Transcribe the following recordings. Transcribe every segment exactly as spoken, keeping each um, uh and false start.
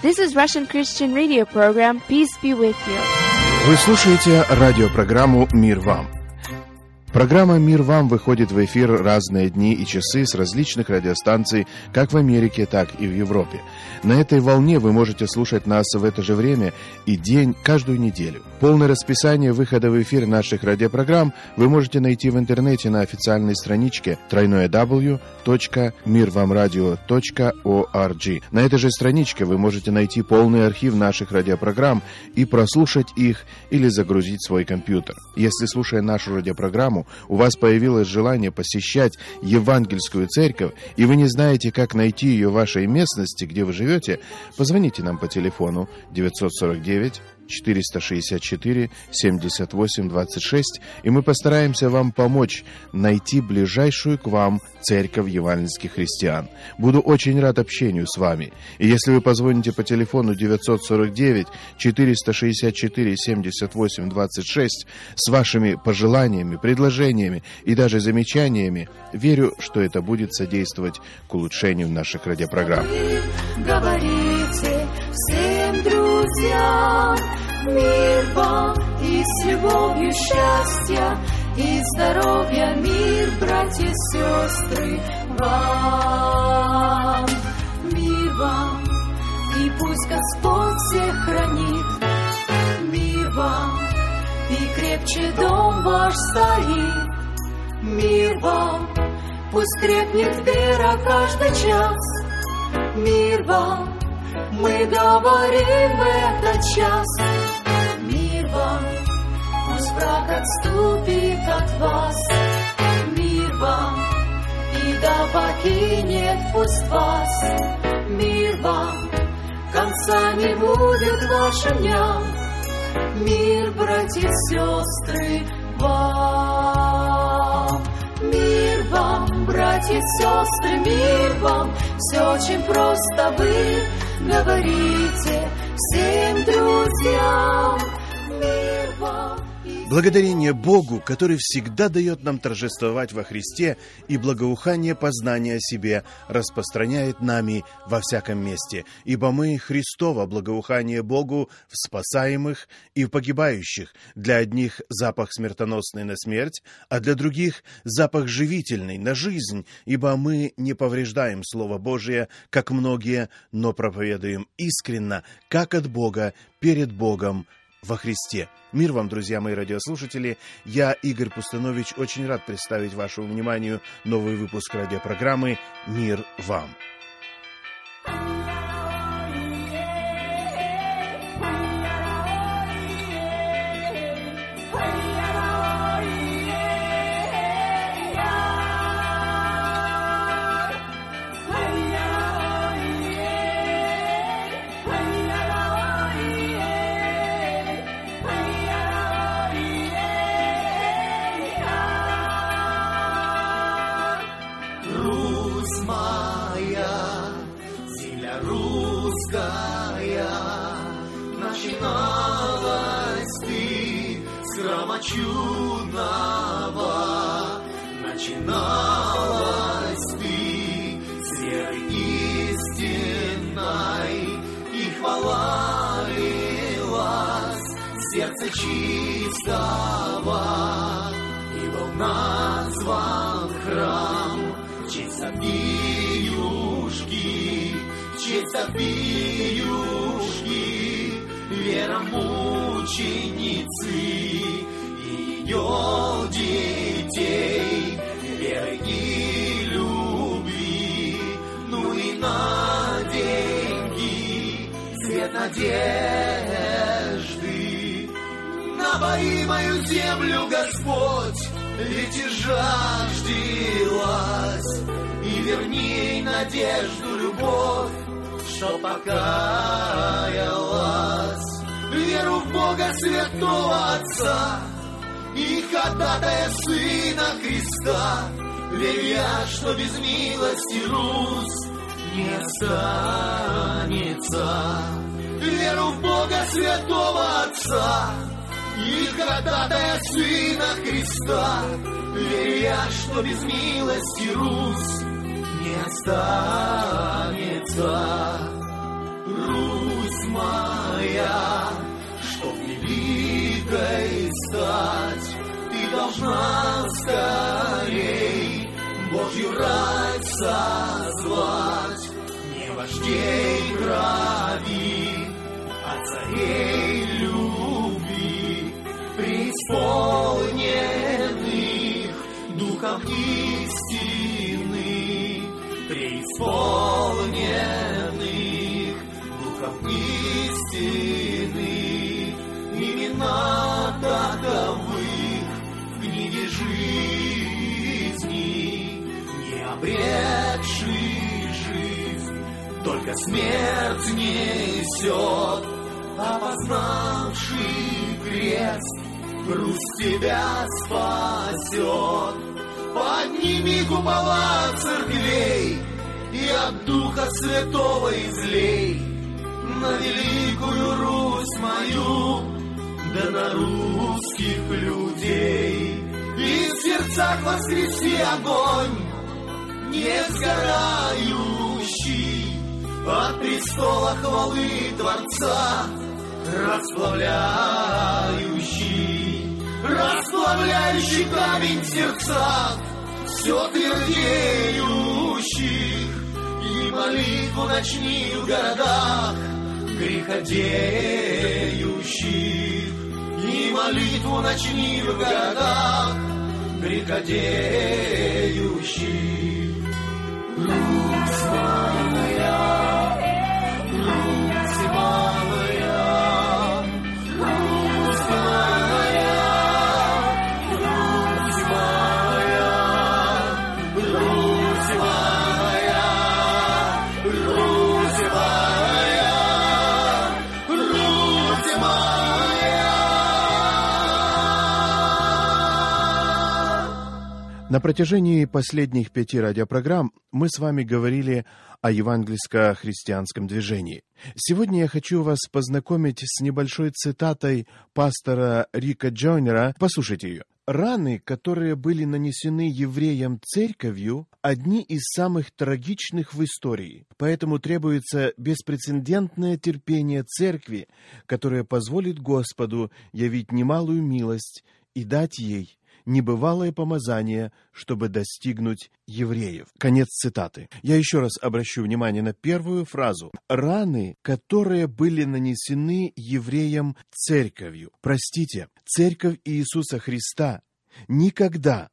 This is Russian Christian Radio program. Peace be with you. Вы слушаете радиопрограмму «Мир вам». Программа «Мир вам» выходит в эфир разные дни и часы с различных радиостанций, как в Америке, так и в Европе. На этой волне вы можете слушать нас в это же время и день каждую неделю. Полное расписание выхода в эфир наших радиопрограмм вы можете найти в интернете на официальной страничке дабл ю дабл ю дабл ю точка мир вам радио точка орг. На этой же страничке вы можете найти полный архив наших радиопрограмм и прослушать их или загрузить в свой компьютер. Если, слушая нашу радиопрограмму, у вас появилось желание посещать евангельскую церковь, и вы не знаете, как найти ее в вашей местности, где вы живете, позвоните нам по телефону девять сорок девять четыреста шестьдесят четыре семьдесят восемь двадцать шесть, и мы постараемся вам помочь найти ближайшую к вам церковь евангельских христиан. Буду очень рад общению с вами. И если вы позвоните по телефону девять сорок девять четыреста шестьдесят четыре семьдесят восемь двадцать шесть с вашими пожеланиями, предложениями и даже замечаниями, верю, что это будет содействовать к улучшению наших радиопрограмм. Говорите всем друзьям, мир вам и с любовью счастья и здоровья, мир, братья и сестры, вам. Мир вам, и пусть Господь всех хранит. Мир вам, и крепче дом ваш стоит. Мир вам, пусть крепнет вера каждый час. Мир вам, мы говорим в этот час. Мир вам, пусть враг отступит от вас. Мир вам, и да покинет пусть вас. Мир вам, конца не будет вашим дням. Мир, братья и сестры, вам. Мир вам, братья и сестры, мир вам. Все очень просто, вы говорите всем друзьям. Мир вам. Благодарение Богу, который всегда дает нам торжествовать во Христе, и благоухание познания о себе распространяет нами во всяком месте. Ибо мы Христово благоухание Богу в спасаемых и в погибающих. Для одних запах смертоносный на смерть, а для других запах живительный на жизнь. Ибо мы не повреждаем Слово Божие, как многие, но проповедуем искренно, как от Бога, перед Богом, во Христе. Мир вам, друзья мои радиослушатели. Я, Игорь Пустанович, очень рад представить вашему вниманию новый выпуск радиопрограммы «Мир вам». Начиналась ты с храма чудного, начиналась ты с веры истинной, и хвала лилась сердце чистого, и был назван храм в честь Софиюшки, в честь Софиюшки, веромученицы и ее детей, веры и любви, ну и на деньги, свет надежды. Напои мою землю, Господь, ведь и жаждилась, и верни надежду, любовь, что покаялась. Веру в Бога Святого Отца и ходатая Сына Христа, верю я, что без милости Русь не останется. Веру в Бога Святого Отца и ходатая Сына Христа, верю я, что без милости Русь не останется. Русь великой стать. Ты должна скорей Божью рать созвать, не вождей крови, а царей любви, преисполненных духом истины, преисполненных духом истины. Имена таковых в книге жизни, не обретший жизнь, только смерть несет, опознавший крест, грусть тебя спасет. Подними купола церквей и от Духа Святого излей на великую Русь мою, да на русских людей. И в сердцах воскреси огонь, не сгорающий, от престола хвалы Творца, расплавляющий, расплавляющий камень в сердцах все твердеющих. И молитву начни в городах греходеющих, и молитву начни в городах греходеющих. Русь моя, Русь моя, Русь моя, Русь моя, Русь моя, Русь моя, Русь моя. На протяжении последних пяти радиопрограмм мы с вами говорили о евангельско-христианском движении. Сегодня я хочу вас познакомить с небольшой цитатой пастора Рика Джойнера. Послушайте ее. «Раны, которые были нанесены евреям церковью, одни из самых трагичных в истории. Поэтому требуется беспрецедентное терпение церкви, которое позволит Господу явить немалую милость и дать ей небывалое помазание, чтобы достигнуть евреев». Конец цитаты. Я еще раз обращу внимание на первую фразу. «Раны, которые были нанесены евреям церковью». Простите, церковь Иисуса Христа никогда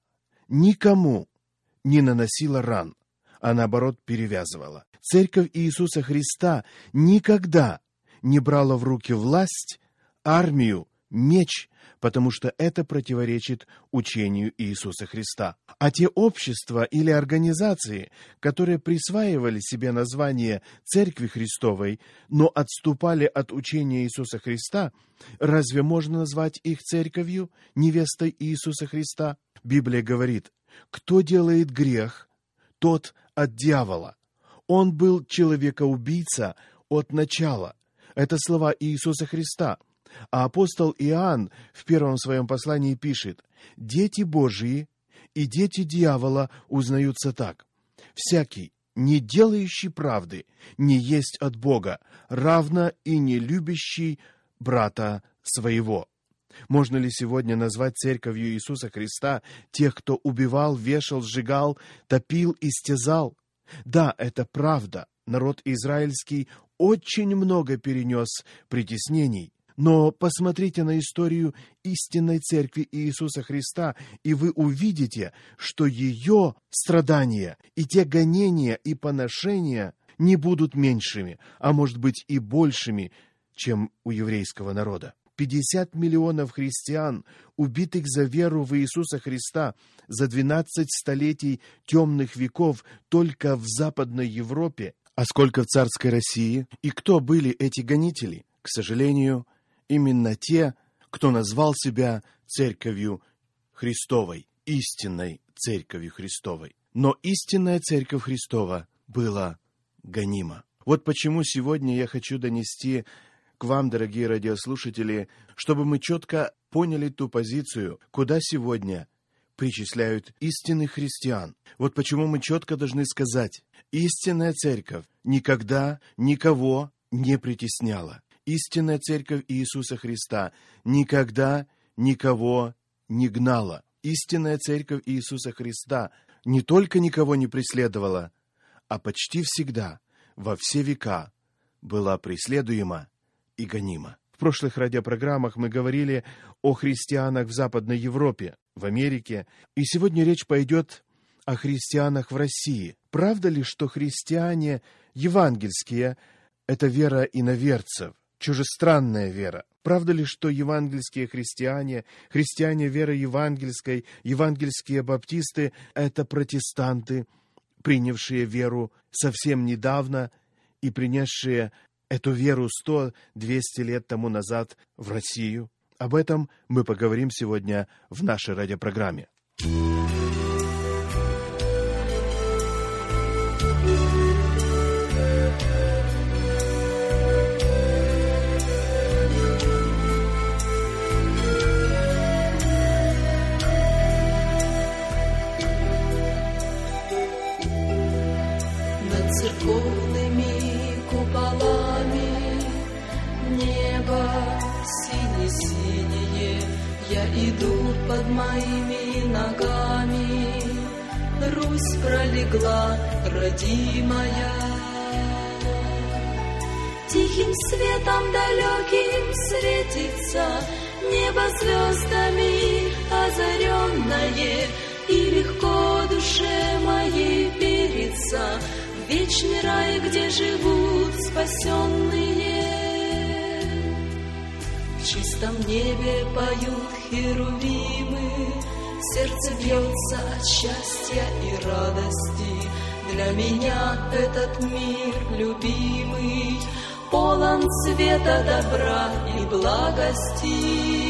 никому не наносила ран, а наоборот перевязывала. Церковь Иисуса Христа никогда не брала в руки власть, армию, меч, потому что это противоречит учению Иисуса Христа. А те общества или организации, которые присваивали себе название Церкви Христовой, но отступали от учения Иисуса Христа, разве можно назвать их церковью, невестой Иисуса Христа? Библия говорит: «Кто делает грех, тот от дьявола. Он был человекоубийца от начала». Это слова Иисуса Христа. А апостол Иоанн в первом своем послании пишет: «Дети Божии и дети дьявола узнаются так: всякий, не делающий правды, не есть от Бога, равно и не любящий брата своего». Можно ли сегодня назвать церковью Иисуса Христа тех, кто убивал, вешал, сжигал, топил, истязал? Да, это правда. Народ израильский очень много перенес притеснений. Но посмотрите на историю истинной церкви Иисуса Христа, и вы увидите, что ее страдания и те гонения и поношения не будут меньшими, а может быть и большими, чем у еврейского народа. пятьдесят миллионов христиан, убитых за веру в Иисуса Христа за двенадцать столетий темных веков только в Западной Европе. А сколько в царской России? И кто были эти гонители? К сожалению, именно те, кто назвал себя Церковью Христовой, истинной Церковью Христовой. Но истинная Церковь Христова была гонима. Вот почему сегодня я хочу донести к вам, дорогие радиослушатели, чтобы мы четко поняли ту позицию, куда сегодня причисляют истинных христиан. Вот почему мы четко должны сказать: истинная Церковь никогда никого не притесняла. Истинная Церковь Иисуса Христа никогда никого не гнала. Истинная церковь Иисуса Христа не только никого не преследовала, а почти всегда, во все века, была преследуема и гонима. В прошлых радиопрограммах мы говорили о христианах в Западной Европе, в Америке, и сегодня речь пойдет о христианах в России. Правда ли, что христиане евангельские – это вера иноверцев, чужестранная вера? Правда ли, что евангельские христиане, христиане веры евангельской, евангельские баптисты – это протестанты, принявшие веру совсем недавно и принесшие эту веру сто-двести лет тому назад в Россию? Об этом мы поговорим сегодня в нашей радиопрограмме. Церковными куполами небо сине-синее, я иду под моими ногами, Русь пролегла, родимая. Тихим светом далеким светится небо звездами озаренное, и легко душе моей верится в вечный рай, где живут спасенные. В чистом небе поют херувимы, сердце бьется от счастья и радости. Для меня этот мир любимый полон света, добра и благости.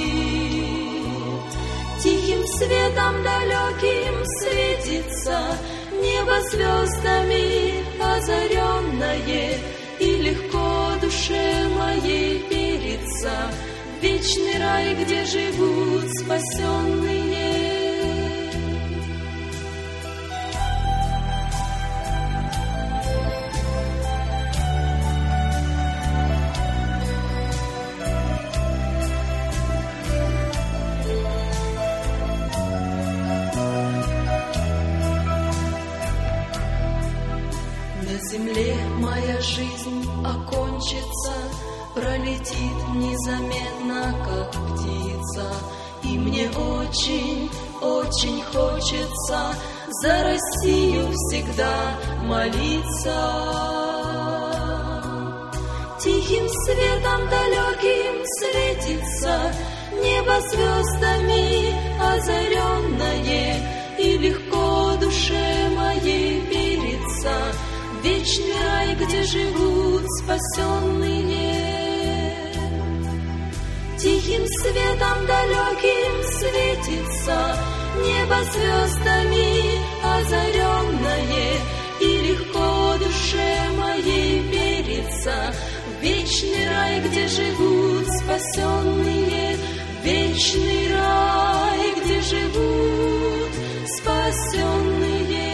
Тихим светом далеким светится небо звездами озаренное, и легко душе моей верится в вечный рай, где живут спасенные. Земле моя жизнь окончится, пролетит незаметно, как птица, и мне очень, очень хочется за Россию всегда молиться. Тихим светом далеким светится небо звездами озаренное, и легко душе моей верится вечный рай, где живут спасенные. Тихим светом далеким светится небо звездами озаренное, и легко душе моей верится в вечный рай, где живут спасенные. Вечный рай, где живут спасенные.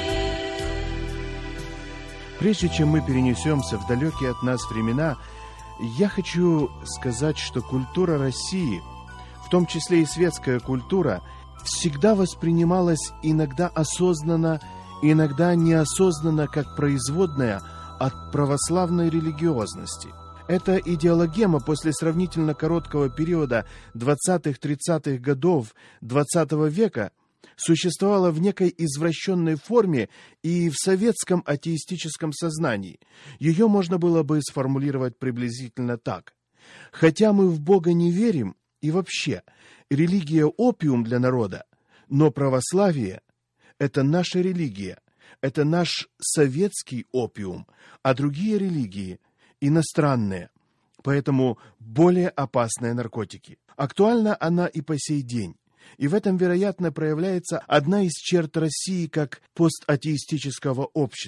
Прежде чем мы перенесемся в далекие от нас времена, я хочу сказать, что культура России, в том числе и светская культура, всегда воспринималась иногда осознанно, иногда неосознанно как производная от православной религиозности. Эта идеологема после сравнительно короткого периода двадцатых-тридцатых годов двадцатого века существовала в некой извращенной форме и в советском атеистическом сознании. Ее можно было бы сформулировать приблизительно так. Хотя мы в Бога не верим, и вообще, религия – опиум для народа, но православие – это наша религия, это наш советский опиум, а другие религии – иностранные, поэтому более опасные наркотики. Актуальна она и по сей день. И в этом, вероятно, проявляется одна из черт России как постатеистического общества.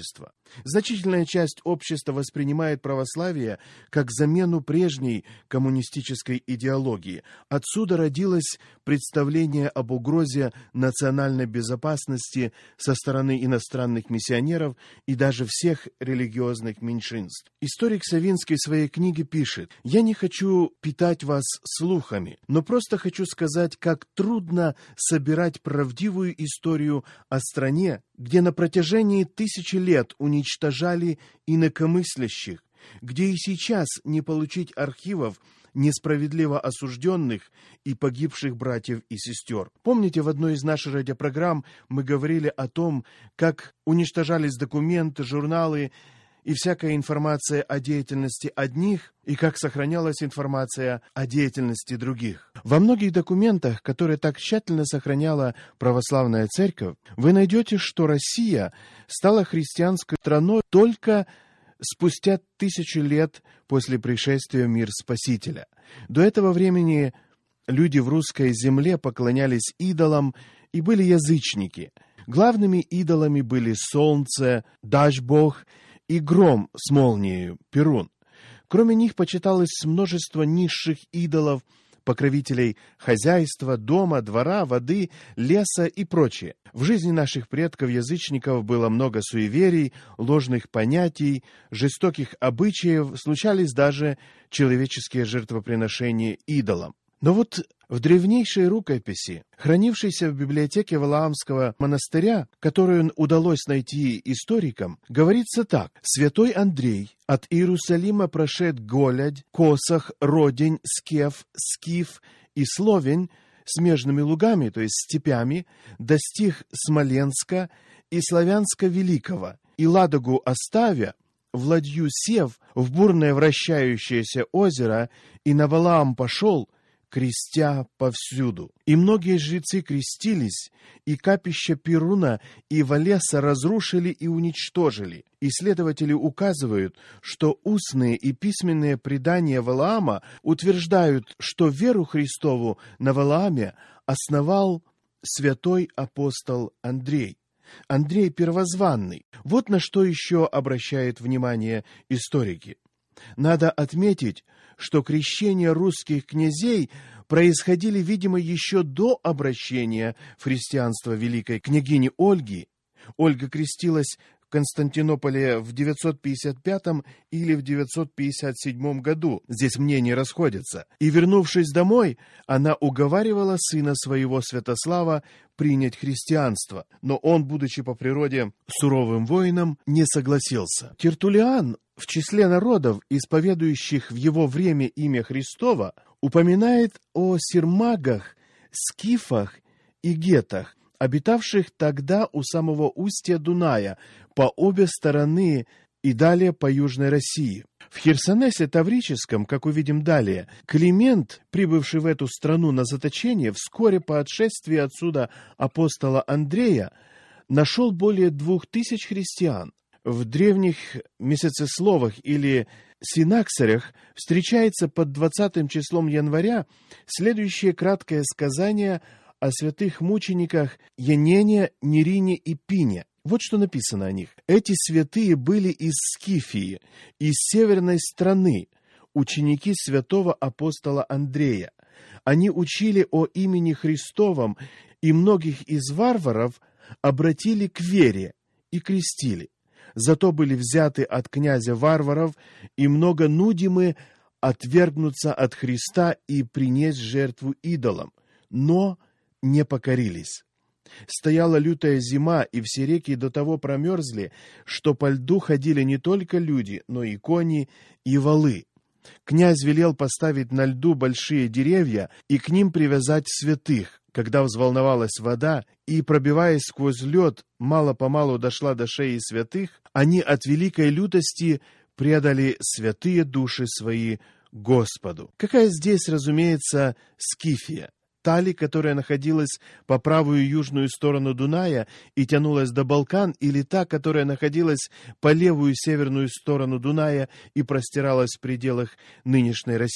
Значительная часть общества воспринимает православие как замену прежней коммунистической идеологии. Отсюда родилось представление об угрозе национальной безопасности со стороны иностранных миссионеров и даже всех религиозных меньшинств. Историк Савинский в своей книге пишет: «Я не хочу питать вас слухами, но просто хочу сказать, как трудно собирать правдивую историю о стране, где на протяжении тысячи лет уничтожали инакомыслящих, где и сейчас не получить архивов несправедливо осужденных и погибших братьев и сестер». Помните, в одной из наших радиопрограмм мы говорили о том, как уничтожались документы, журналы и всякая информация о деятельности одних, и как сохранялась информация о деятельности других. Во многих документах, которые так тщательно сохраняла православная церковь, вы найдете, что Россия стала христианской страной только спустя тысячу лет после пришествия в мир Спасителя. До этого времени люди в русской земле поклонялись идолам и были язычники. Главными идолами были солнце, дождь-бог и гром с молнией, Перун. Кроме них почиталось множество низших идолов, покровителей хозяйства, дома, двора, воды, леса и прочее. В жизни наших предков-язычников было много суеверий, ложных понятий, жестоких обычаев, случались даже человеческие жертвоприношения идолам. Но вот в древнейшей рукописи, хранившейся в библиотеке Валаамского монастыря, которую удалось найти историкам, говорится так: «Святой Андрей от Иерусалима прошед Голядь, Косах, Родень, Скеф, Скиф и Словень смежными лугами, то есть степями, достиг Смоленска и Славянска Великого, и Ладогу оставя, в ладью сев, в бурное вращающееся озеро, и на Валаам пошел, крестя повсюду. И многие жрецы крестились, и капища Перуна и Валеса разрушили и уничтожили. Исследователи указывают, что устные и письменные предания Валаама утверждают, что веру Христову на Валааме основал святой апостол Андрей. Андрей Первозванный. Вот на что еще обращают внимание историки. Надо отметить, что крещения русских князей происходили, видимо, еще до обращения в христианство великой княгини Ольги. Ольга крестилась в Константинополе в девятьсот пятьдесят пятом или в девятьсот пятьдесят седьмом году. Здесь мнения расходятся. И, вернувшись домой, она уговаривала сына своего Святослава принять христианство. Но он, будучи по природе суровым воином, не согласился. Тертуллиан в числе народов, исповедующих в его время имя Христово, упоминает о сирмагах, скифах и гетах, обитавших тогда у самого устья Дуная, по обе стороны и далее по Южной России. В Херсонесе Таврическом, как увидим далее, Климент, прибывший в эту страну на заточение, вскоре по отшествии отсюда апостола Андрея, нашел более двух тысяч христиан. В древних месяцесловах или синаксарях встречается под двадцатым числом января следующее краткое сказание о святых мучениках Янене, Нерине и Пине. Вот что написано о них. «Эти святые были из Скифии, из северной страны, ученики святого апостола Андрея. Они учили о имени Христовом, и многих из варваров обратили к вере и крестили. Зато были взяты от князя варваров, и много нудимы отвергнуться от Христа и принять жертву идолам, но не покорились. Стояла лютая зима, и все реки до того промерзли, что по льду ходили не только люди, но и кони, и валы. Князь велел поставить на льду большие деревья и к ним привязать святых. Когда взволновалась вода и, пробиваясь сквозь лед, мало-помалу дошла до шеи святых, они от великой лютости предали святые души свои Господу». Какая здесь, разумеется, Скифия? Та ли, которая находилась по правую южную сторону Дуная и тянулась до Балкан, или та, которая находилась по левую северную сторону Дуная и простиралась в пределах нынешней России?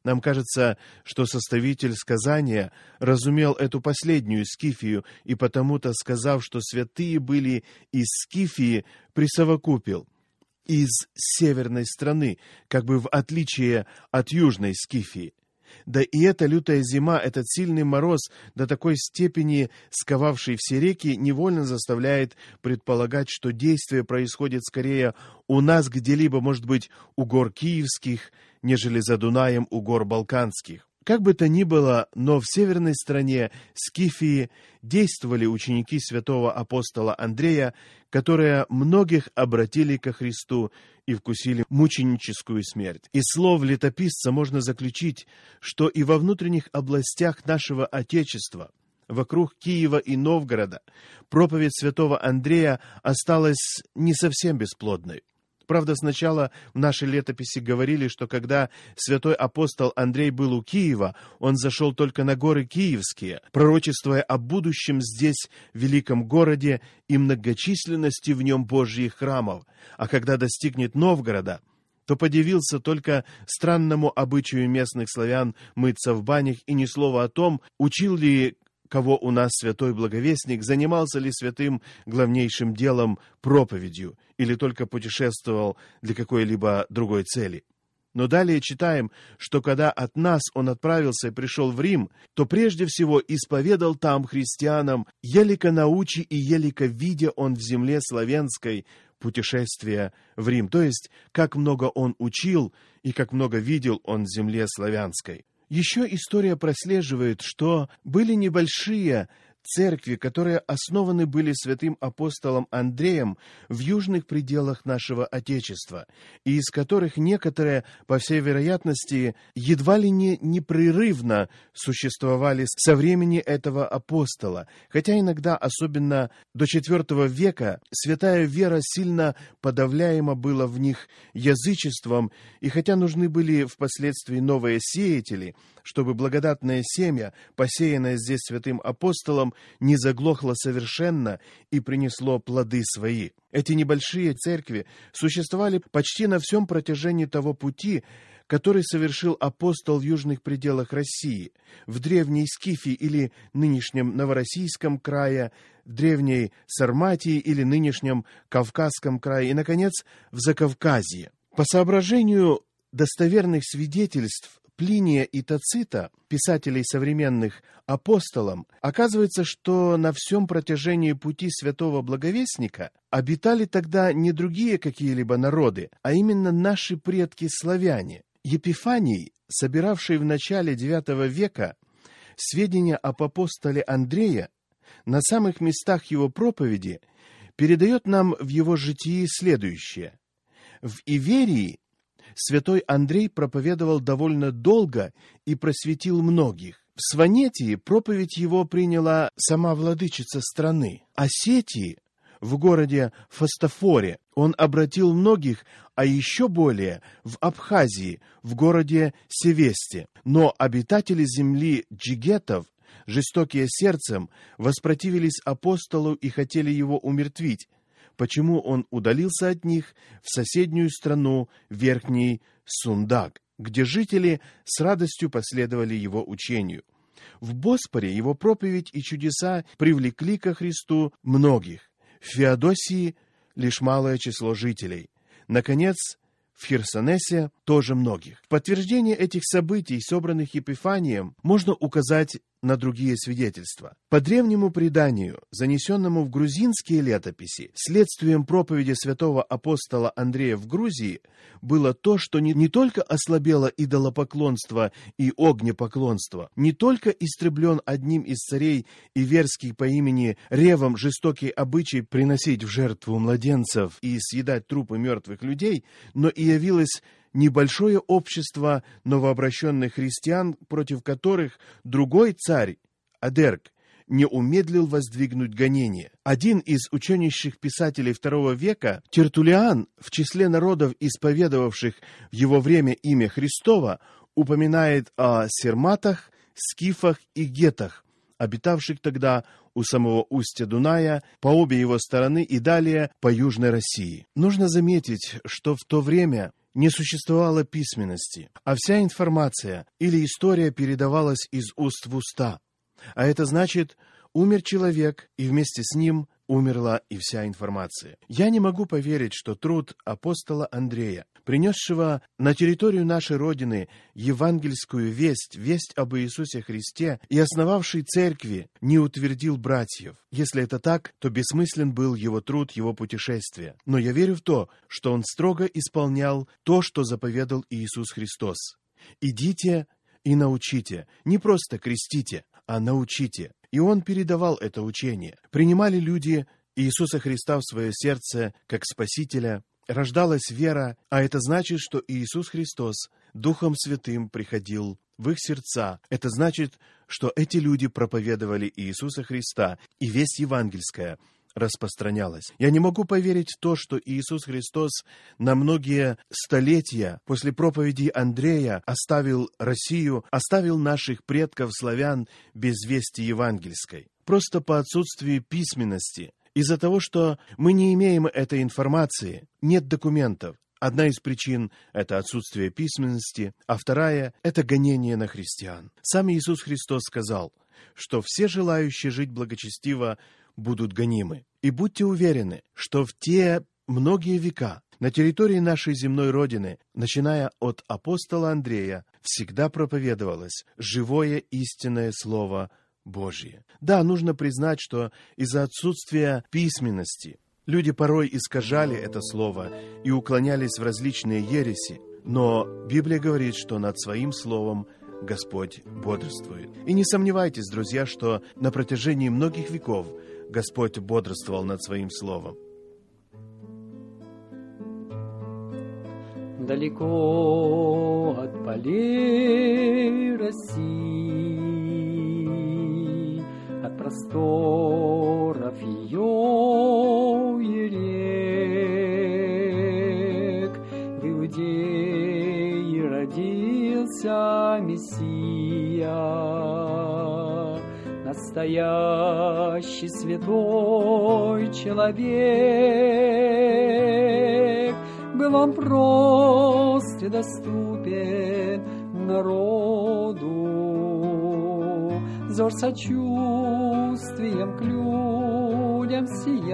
Нам кажется, что составитель сказания разумел эту последнюю Скифию, и потому-то, сказав, что святые были из Скифии, присовокупил из северной страны, как бы в отличие от южной Скифии. Да и эта лютая зима, этот сильный мороз, до такой степени сковавший все реки, невольно заставляет предполагать, что действие происходит скорее у нас где-либо, может быть, у гор Киевских, нежели за Дунаем у гор Балканских. Как бы то ни было, но в северной стране Скифии действовали ученики святого апостола Андрея, которые многих обратили ко Христу и вкусили мученическую смерть. Из слов летописца можно заключить, что и во внутренних областях нашего Отечества, вокруг Киева и Новгорода, проповедь святого Андрея осталась не совсем бесплодной. Правда, сначала в нашей летописи говорили, что когда святой апостол Андрей был у Киева, он зашел только на горы Киевские, пророчествуя о будущем здесь великом городе и многочисленности в нем Божьих храмов. А когда достигнет Новгорода, то подивился только странному обычаю местных славян мыться в банях, и ни слова о том, учил ли кого у нас святой благовестник, занимался ли святым главнейшим делом проповедью, или только путешествовал для какой-либо другой цели. Но далее читаем, что когда от нас он отправился и пришел в Рим, то прежде всего исповедал там христианам, елико научи и елико видя он в земле славянской путешествие в Рим. То есть, как много он учил и как много видел он в земле славянской. Еще история прослеживает, что были небольшие церкви, которые основаны были святым апостолом Андреем в южных пределах нашего Отечества, и из которых некоторые, по всей вероятности, едва ли не непрерывно существовали со времени этого апостола, хотя иногда, особенно до четвертого века, святая вера сильно подавляема была в них язычеством, и хотя нужны были впоследствии новые сеятели, чтобы благодатное семя, посеянное здесь святым апостолом, не заглохло совершенно и принесло плоды свои. Эти небольшие церкви существовали почти на всем протяжении того пути, который совершил апостол в южных пределах России, в древней Скифии или нынешнем Новороссийском крае, в древней Сарматии или нынешнем Кавказском крае и, наконец, в Закавказье. По соображению достоверных свидетельств Плиния и Тацита, писателей современных апостолам, оказывается, что на всем протяжении пути святого благовестника обитали тогда не другие какие-либо народы, а именно наши предки-славяне. Епифаний, собиравший в начале девятого века сведения об апостоле Андрея, на самых местах его проповеди передает нам в его житии следующее. В Иверии святой Андрей проповедовал довольно долго и просветил многих. В Сванетии проповедь его приняла сама владычица страны. А Сетии, в городе Фастофоре, он обратил многих, а еще более в Абхазии, в городе Севесте. Но обитатели земли джигетов, жестокие сердцем, воспротивились апостолу и хотели его умертвить, почему он удалился от них в соседнюю страну Верхний Сундак, где жители с радостью последовали его учению. В Боспоре его проповедь и чудеса привлекли ко Христу многих. В Феодосии лишь малое число жителей. Наконец, в Херсонесе тоже многих. В подтверждение этих событий, собранных Епифанием, можно указать на другие свидетельства. По древнему преданию, занесенному в грузинские летописи, следствием проповеди святого апостола Андрея в Грузии было то, что не, не только ослабело идолопоклонство и огнепоклонство, не только истреблен одним из царей иверских по имени Ревом жестокий обычай приносить в жертву младенцев и съедать трупы мертвых людей, но и явилось небольшое общество новообращенных христиан, против которых другой царь, Адерк, не умедлил воздвигнуть гонение. Один из ученейших писателей второго века, Тертулиан, в числе народов, исповедовавших в его время имя Христово, упоминает о сарматах, скифах и гетах, обитавших тогда у самого устья Дуная, по обе его стороны и далее по Южной России. Нужно заметить, что в то время не существовало письменности, а вся информация или история передавалась из уст в уста. А это значит, умер человек, и вместе с ним умерла и вся информация. Я не могу поверить, что труд апостола Андрея, принесшего на территорию нашей Родины евангельскую весть, весть об Иисусе Христе и основавший церкви, не утвердил братьев. Если это так, то бессмыслен был его труд, его путешествие. Но я верю в то, что он строго исполнял то, что заповедал Иисус Христос. «Идите и научите», не просто крестите, а научите. И он передавал это учение. Принимали люди Иисуса Христа в свое сердце как Спасителя, рождалась вера, а это значит, что Иисус Христос Духом Святым приходил в их сердца. Это значит, что эти люди проповедовали Иисуса Христа, и весть евангельская распространялась. Я не могу поверить в то, что Иисус Христос на многие столетия после проповеди Андрея оставил Россию, оставил наших предков славян без вести евангельской. Просто по отсутствию письменности. Из-за того, что мы не имеем этой информации, нет документов. Одна из причин – это отсутствие письменности, а вторая – это гонение на христиан. Сам Иисус Христос сказал, что все желающие жить благочестиво будут гонимы. И будьте уверены, что в те многие века на территории нашей земной Родины, начиная от апостола Андрея, всегда проповедовалось живое истинное Слово Божье. Да, нужно признать, что из-за отсутствия письменности люди порой искажали это слово и уклонялись в различные ереси, но Библия говорит, что над своим словом Господь бодрствует. И не сомневайтесь, друзья, что на протяжении многих веков Господь бодрствовал над своим словом. Далеко от полей России, от просторов ее и рек, в Иудее родился Мессия, настоящий святой человек. Был он прост и доступен народу, взор сочувствием к людям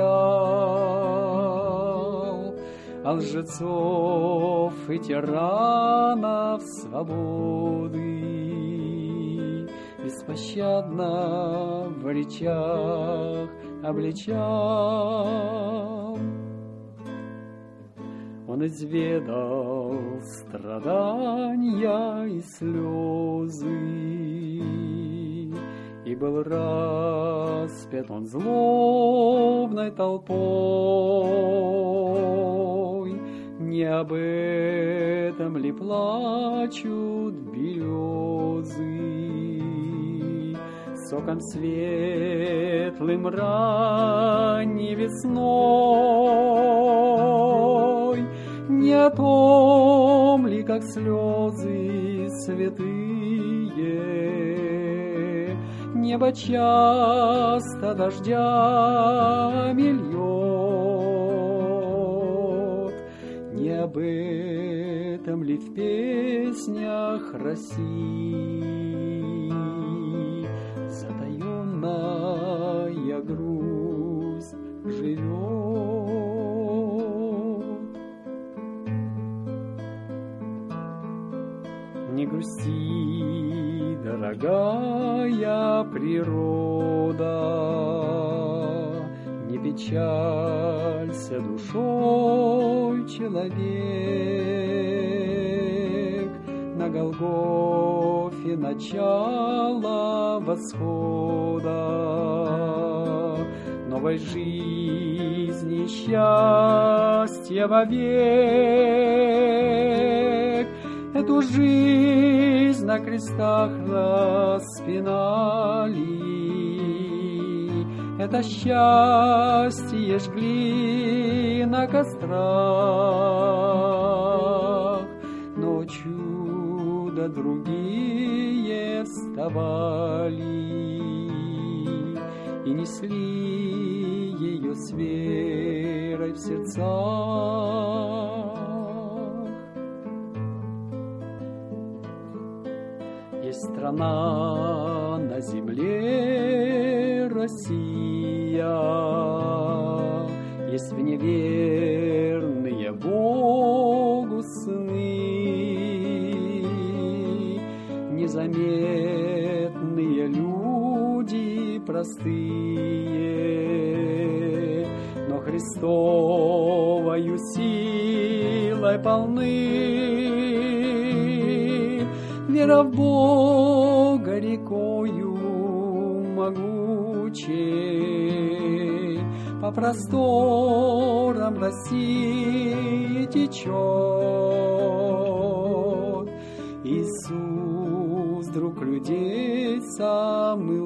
сиял, а лжецов и тиранов свободы беспощадно в речах обличал. Он изведал страдания и слезы, и был распят он злобной толпой. Не об этом ли плачут березы, соком светлым ранней весной? Не о том ли, как слезы святые небо часто дождями льет? Не об этом ли в песнях России затаенная грусть живет? Не грусти, дорогая природа, не печалься душой, человек. На Голгофе начало восхода новой жизни, счастья вовек. Эту жизнь на крестах распинали, это счастье жгли на кострах, но чудо другие вставали и несли ее с верой в сердцах. страна на земле Россия, есть в ней верные Богу сыны, незаметные люди простые, но Христовою силой полны. Вера в Бога рекою могучей по просторам России течет. Иисус, друг людей самый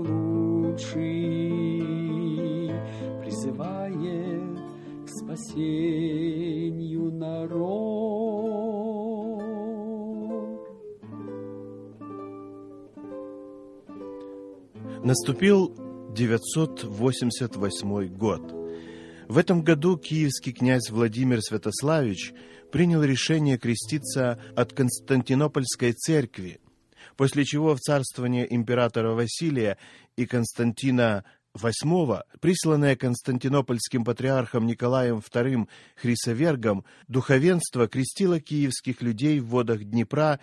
лучший, призывает к спасению народ. Наступил девятьсот восемьдесят восьмой год. В этом году киевский князь Владимир Святославич принял решение креститься от Константинопольской церкви, после чего в царствование императора Василия и Константина восьмого, присланное константинопольским патриархом Николаем вторым Хрисовергом, духовенство крестило киевских людей в водах Днепра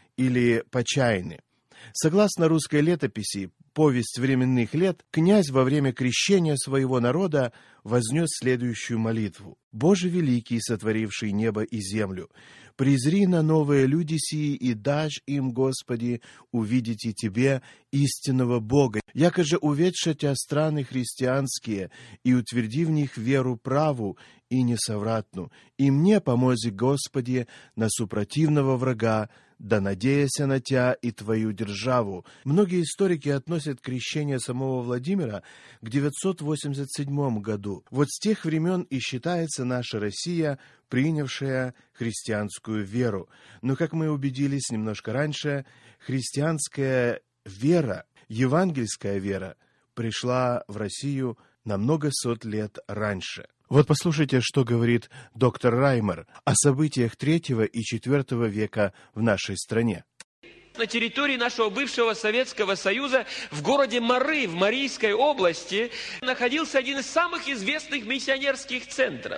или Почайны. Согласно русской летописи «Повесть временных лет», князь во время крещения своего народа вознес следующую молитву: «Боже великий, сотворивший небо и землю, презри на новые люди сии и дашь им, Господи, увидеть и Тебе, истинного Бога, яко же уведша Тя страны христианские, и утверди в них веру праву и несовратну, и мне помози, Господи, на супротивного врага, да надеяся на Тя и Твою державу». Многие историки относят крещение самого Владимира к девятьсот восемьдесят седьмому году. Вот с тех времен и считается наша Россия, принявшая христианскую веру. Но, как мы убедились немножко раньше, христианская вера, евангельская вера пришла в Россию на много сот лет раньше. Вот послушайте, что говорит доктор Раймер о событиях третьего и четвертого века в нашей стране. На территории нашего бывшего Советского Союза, в городе Мары, в Марийской области, находился один из самых известных миссионерских центров.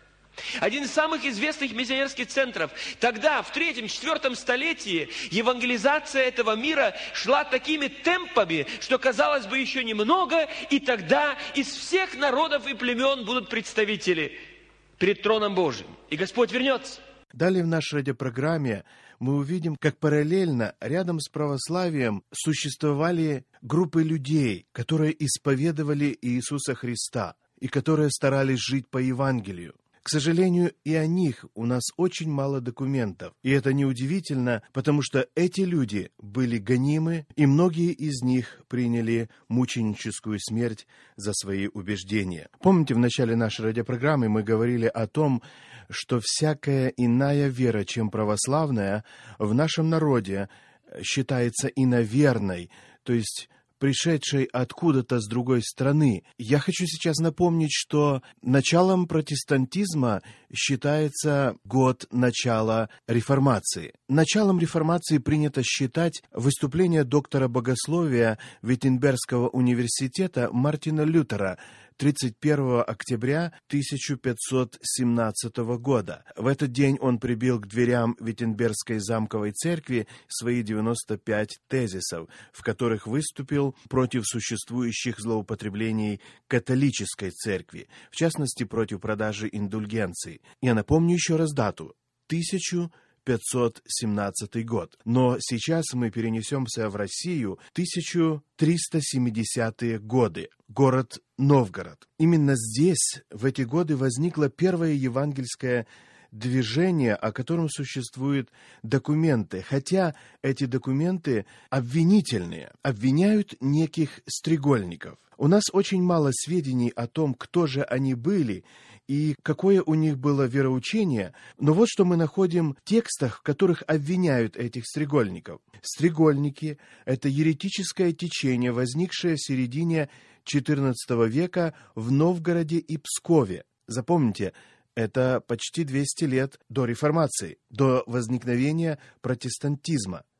Один из самых известных миссионерских центров. Тогда, в третьем-четвертом столетии, евангелизация этого мира шла такими темпами, что, казалось бы, еще немного, и тогда из всех народов и племен будут представители перед троном Божьим. И Господь вернется. Далее в нашей радиопрограмме мы увидим, как параллельно рядом с православием существовали группы людей, которые исповедовали Иисуса Христа и которые старались жить по Евангелию. К сожалению, и о них у нас очень мало документов. И это неудивительно, потому что эти люди были гонимы, и многие из них приняли мученическую смерть за свои убеждения. Помните, в начале нашей радиопрограммы мы говорили о том, что всякая иная вера, чем православная, в нашем народе считается иноверной, то есть пришедшей откуда-то с другой страны. Я хочу сейчас напомнить, что началом протестантизма считается год начала реформации. Началом реформации принято считать выступление доктора богословия Виттенбергского университета Мартина Лютера тридцать первого октября тысяча пятьсот семнадцатого года. В этот день он прибил к дверям Виттенбергской замковой церкви свои девяносто пять тезисов, в которых выступил против существующих злоупотреблений католической церкви, в частности, против продажи индульгенций. Я напомню еще раз дату – тысяча пятьсот семнадцатый год. Но сейчас мы перенесемся в Россию тысяча триста семидесятые годы. Город Новгород. Именно здесь в эти годы возникло первое евангельское движение, о котором существуют документы, хотя эти документы обвинительные, обвиняют неких стрегольников. У нас очень мало сведений о том, кто же они были и какое у них было вероучение, но вот что мы находим в текстах, в которых обвиняют этих стрегольников. Стрегольники — это еретическое течение, возникшее в середине четырнадцатого века в Новгороде и Пскове. Запомните, это почти двести лет до реформации, до возникновения протестантизма.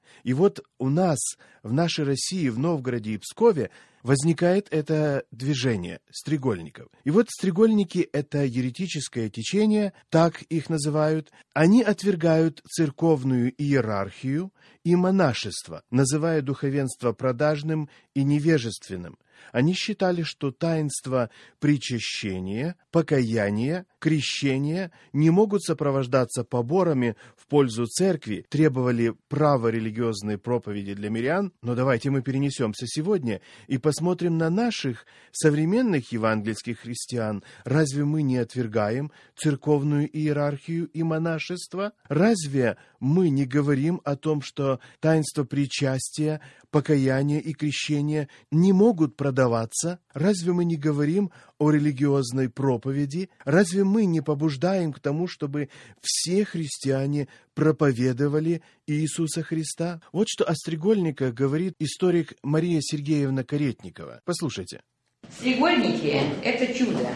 И вот у нас, в нашей России, в Новгороде и Пскове, возникает это движение стрегольников. И вот стрегольники — это еретическое течение, так их называют. Они отвергают церковную иерархию и монашество, называя духовенство продажным и невежественным. Они считали, что таинства причащения, покаяния, крещения не могут сопровождаться поборами в пользу церкви, требовали права религиозной проповеди для мирян. Но давайте мы перенесемся сегодня и посмотрим на наших современных евангельских христиан. Разве мы не отвергаем церковную иерархию и монашество? Разве мы не говорим о том, что таинства причастия, покаяния и крещения не могут продаваться? Разве мы не говорим о религиозной проповеди? Разве мы не побуждаем к тому, чтобы все христиане проповедовали Иисуса Христа? Вот что о стрегольниках говорит историк Мария Сергеевна Каретникова. Послушайте. Стрегольники – это чудо.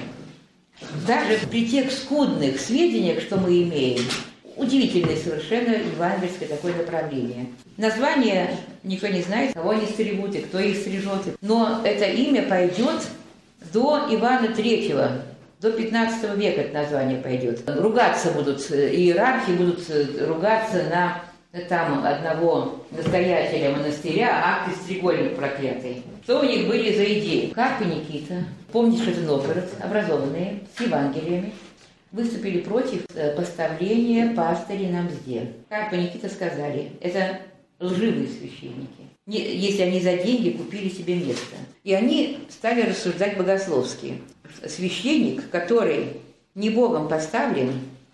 Даже при тех скудных сведениях, что мы имеем, удивительное совершенно евангельское такое направление. Название никто не знает, кого они стригут и кто их стрижет. Но это имя пойдет до Ивана Третьего, до пятнадцатого века это название пойдет. Ругаться будут, иерархи будут ругаться на там одного настоятеля монастыря, акты стрегольник проклятый. Что у них были за идеи? Карп и Никита, помнишь, это Новгород, образованные, с Евангелиями, выступили против поставления пастырей на мзде. Карп и Никита сказали, это лживые священники, если они за деньги купили себе место. И они стали рассуждать богословски. Священник, который не Богом поставлен,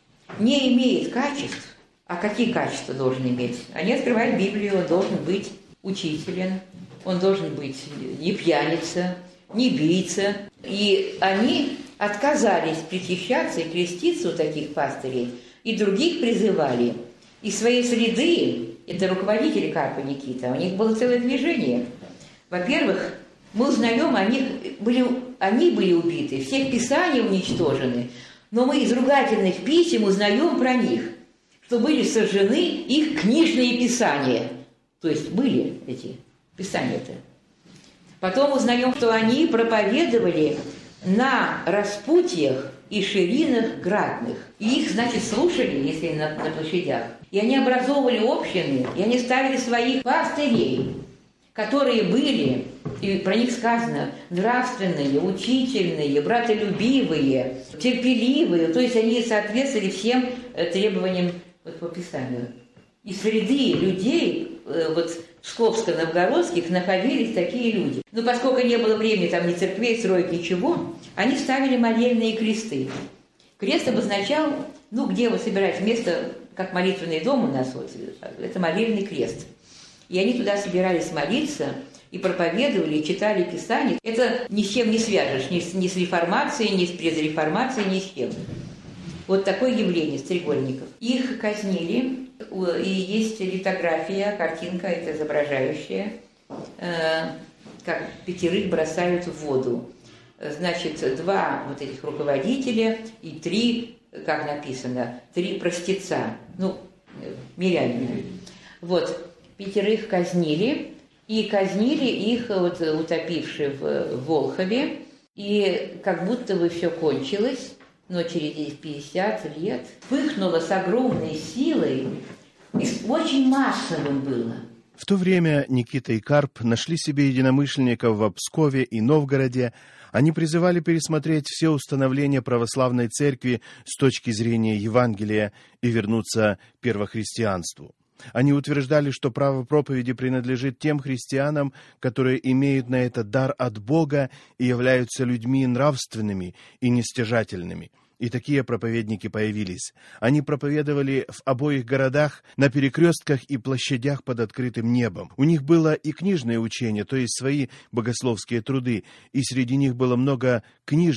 не имеет качеств. А какие качества должен иметь? Они открывают Библию, он должен быть учителен, он должен быть не пьяница, не бийца. И они отказались причащаться и креститься у таких пастырей, и других призывали. Из своей среды, это руководители Карпа Никита, у них было целое движение. Во-первых, мы узнаем, о них были, они были убиты, все писания уничтожены, но мы из ругательных писем узнаем про них, что были сожжены их книжные писания. То есть были эти писания-то. Потом узнаем, что они проповедовали на распутьях и ширинах градных. И их, значит, слушали, если на, на площадях. И они образовывали общины, и они ставили своих пастырей, которые были, и про них сказано, нравственные, учительные, братолюбивые, терпеливые. То есть они соответствовали всем требованиям вот, по Писанию. И среди людей, вот псковско-новгородских, находились такие люди. Но поскольку не было времени там ни церквей строить, ничего, они ставили молельные кресты. Крест обозначал, ну, где вы собираете место, как молитвенный дом у нас, вот, это молельный крест. И они туда собирались молиться, и проповедовали, и читали Писание. Это ни с чем не свяжешь, ни с, ни с реформацией, ни с презреформацией, ни с чем. Вот такое явление стрегольников. Их казнили, и есть литография, картинка, это изображающая, э, как пятерых бросают в воду. Значит, два вот этих руководителя и три, как написано, три простеца, ну, миряне. Вот, пятерых казнили, и казнили их, вот, утопившие в Волхове, и как будто бы все кончилось. Но через пятьдесят лет вспыхнуло с огромной силой, и очень массовым было. В то время Никита и Карп нашли себе единомышленников в Пскове и Новгороде. Они призывали пересмотреть все установления православной церкви с точки зрения Евангелия и вернуться к первохристианству. Они утверждали, что право проповеди принадлежит тем христианам, которые имеют на это дар от Бога и являются людьми нравственными и нестяжательными. И такие проповедники появились. Они проповедовали в обоих городах, на перекрестках и площадях под открытым небом. У них было и книжное учение, то есть свои богословские труды, и среди них было много книжных,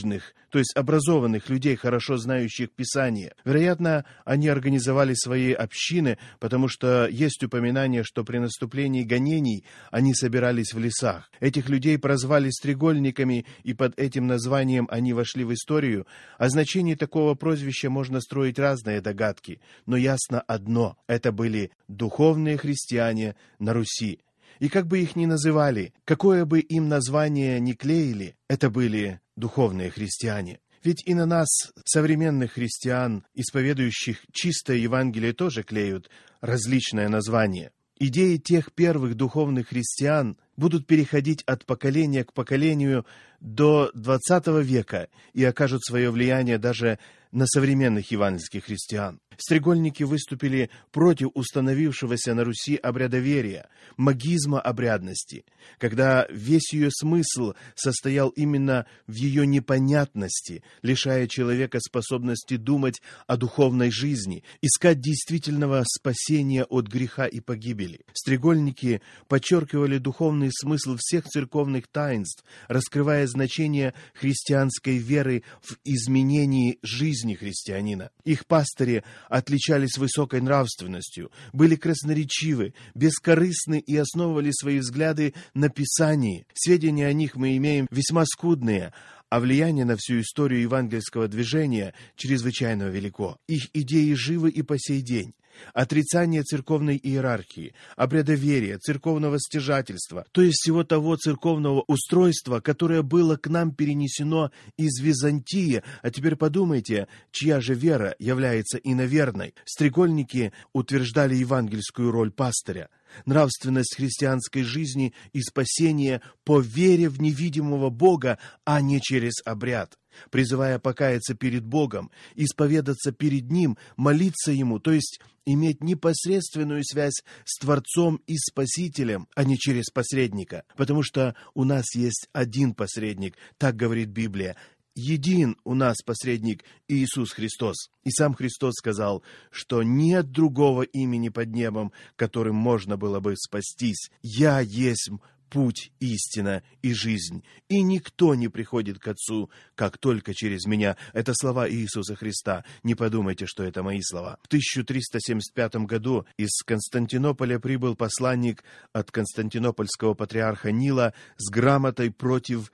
то есть образованных людей, хорошо знающих Писание. Вероятно, они организовали свои общины, потому что есть упоминание, что при наступлении гонений они собирались в лесах. Этих людей прозвали стрегольниками, и под этим названием они вошли в историю. О значении такого прозвища можно строить разные догадки, но ясно одно – это были духовные христиане на Руси. И как бы их ни называли, какое бы им название ни клеили, это были духовные христиане. Ведь и на нас, современных христиан, исповедующих чистое Евангелие, тоже клеют различные названия. Идеи тех первых духовных христиан будут переходить от поколения к поколению до двадцатого века и окажут свое влияние даже на современных евангельских христиан. Стрегольники выступили против установившегося на Руси обрядоверия, магизма обрядности, когда весь ее смысл состоял именно в ее непонятности, лишая человека способности думать о духовной жизни, искать действительного спасения от греха и погибели. Стрегольники подчеркивали духовный смысл всех церковных таинств, раскрывая значение христианской веры в изменении жизни христианина. Их пастыри отличались высокой нравственностью, были красноречивы, бескорыстны и основывали свои взгляды на Писании. Сведения о них мы имеем весьма скудные, а влияние на всю историю евангельского движения чрезвычайно велико. Их идеи живы и по сей день. Отрицание церковной иерархии, обрядоверия, церковного стяжательства, то есть всего того церковного устройства, которое было к нам перенесено из Византии. А теперь подумайте, чья же вера является иноверной. Стрегольники утверждали евангельскую роль пастыря, нравственность христианской жизни и спасения по вере в невидимого Бога, а не через обряд, призывая покаяться перед Богом, исповедаться перед Ним, молиться Ему, то есть иметь непосредственную связь с Творцом и Спасителем, а не через посредника, потому что у нас есть один посредник, так говорит Библия. Един у нас посредник Иисус Христос. И сам Христос сказал, что нет другого имени под небом, которым можно было бы спастись. «Я есть путь, истина и жизнь, и никто не приходит к Отцу, как только через меня». Это слова Иисуса Христа. Не подумайте, что это мои слова. В тысяча триста семьдесят пятом году из Константинополя прибыл посланник от константинопольского патриарха Нила с грамотой против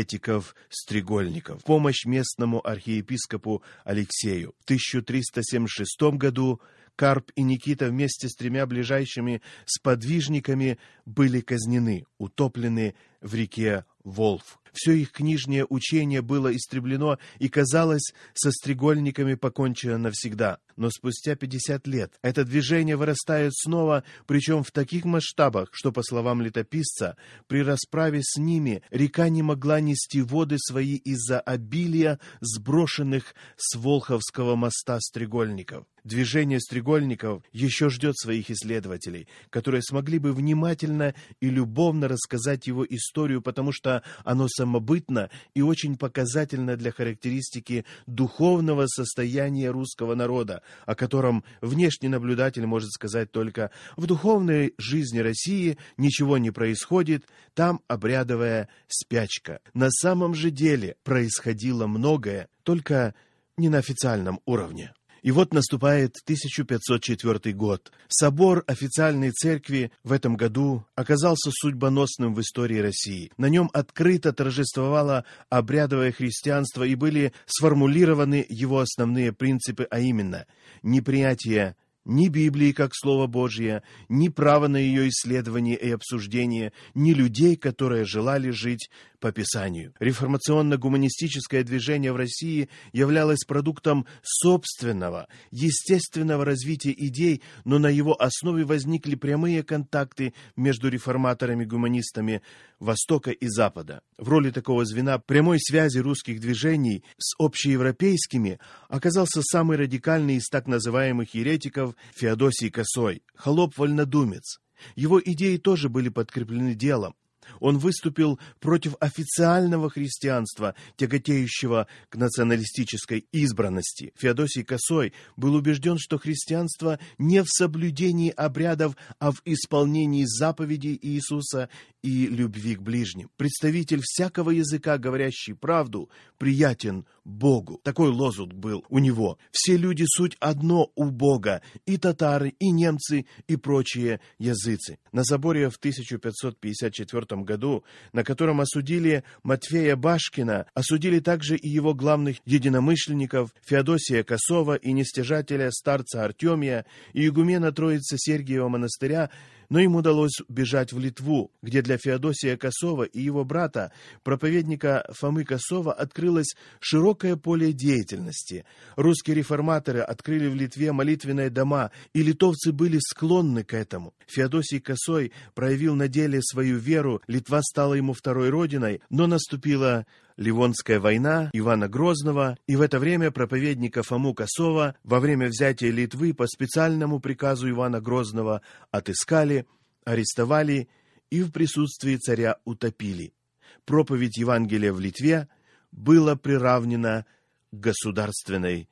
еретиков-стрегольников в помощь местному архиепископу Алексею. В тысяча триста семьдесят шестом году Карп и Никита вместе с тремя ближайшими сподвижниками были казнены, утоплены в реке Волф. Все их книжнее учение было истреблено, и, казалось, со стрегольниками покончено навсегда. Но спустя пятьдесят лет это движение вырастает снова, причем в таких масштабах, что, по словам летописца, при расправе с ними река не могла нести воды свои из-за обилия сброшенных с Волховского моста стрегольников. Движение стрегольников еще ждет своих исследователей, которые смогли бы внимательно и любовно рассказать его историю, потому что оно самобытно и очень показательно для характеристики духовного состояния русского народа, о котором внешний наблюдатель может сказать только: в духовной жизни России ничего не происходит, там обрядовая спячка. На самом же деле происходило многое, только не на официальном уровне. И вот наступает тысяча пятьсот четвёртый год. Собор официальной церкви в этом году оказался судьбоносным в истории России. На нем открыто торжествовало обрядовое христианство и были сформулированы его основные принципы, а именно неприятие ни Библии как Слово Божье, ни права на ее исследование и обсуждение, ни людей, которые желали жить по Писанию. Реформационно-гуманистическое движение в России являлось продуктом собственного, естественного развития идей, но на его основе возникли прямые контакты между реформаторами-гуманистами Востока и Запада. В роли такого звена прямой связи русских движений с общеевропейскими оказался самый радикальный из так называемых еретиков Феодосий Косой, холоп-вольнодумец. Его идеи тоже были подкреплены делом. Он выступил против официального христианства, тяготеющего к националистической избранности. Феодосий Косой был убежден, что христианство не в соблюдении обрядов, а в исполнении заповедей Иисуса и любви к ближним. Представитель всякого языка, говорящий правду, приятен Богу. Такой лозунг был у него. Все люди суть одно у Бога. И татары, и немцы, и прочие языцы. На соборе в тысяча пятьсот пятьдесят четвёртом году, на котором осудили Матфея Башкина, осудили также и его главных единомышленников Феодосия Косова и нестяжателя старца Артемия и игумена Троицы Сергиева монастыря, но им удалось бежать в Литву, где для Феодосия Косова и его брата, проповедника Фомы Косова, открылось широкое поле деятельности. Русские реформаторы открыли в Литве молитвенные дома, и литовцы были склонны к этому. Феодосий Косой проявил на деле свою веру, Литва стала ему второй родиной, но наступила Ливонская война Ивана Грозного, и в это время проповедника Фому Косова во время взятия Литвы по специальному приказу Ивана Грозного отыскали, арестовали и в присутствии царя утопили. Проповедь Евангелия в Литве была приравнена к государственной